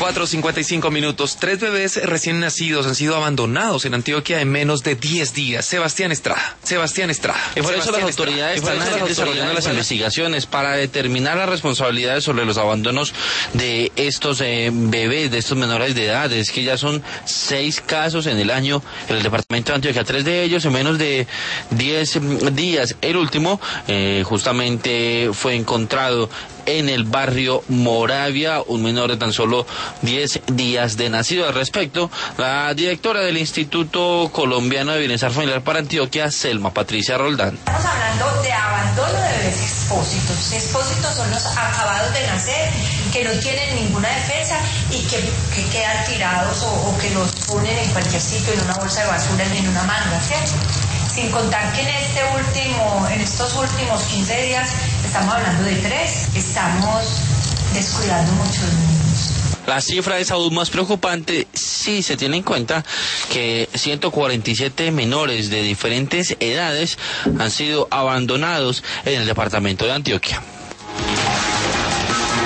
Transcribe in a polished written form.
4:55. 3 bebés recién nacidos han sido abandonados en Antioquia en menos de 10 días. Sebastián Estrada. Y por eso las autoridades están desarrollando las investigaciones para determinar las responsabilidades sobre los abandonos de estos bebés, de estos menores de edad. Es que ya son 6 casos en el año en el departamento de Antioquia, 3 de ellos en menos de 10 días. El último justamente fue encontrado en el barrio Moravia, un menor de tan solo 10 días de nacido. Al respecto, la directora del Instituto Colombiano de Bienestar Familiar para Antioquia, Selma Patricia Roldán. Estamos hablando de abandono de bebés expósitos. Expósitos son los acabados de nacer, que no tienen ninguna defensa y que quedan tirados o que los ponen en cualquier sitio, en una bolsa de basura, en una manga, ¿cierto? Sin contar que en estos últimos 15 días estamos hablando de 3, estamos descuidando muchos niños. La cifra es aún más preocupante si se tiene en cuenta que 147 menores de diferentes edades han sido abandonados en el departamento de Antioquia.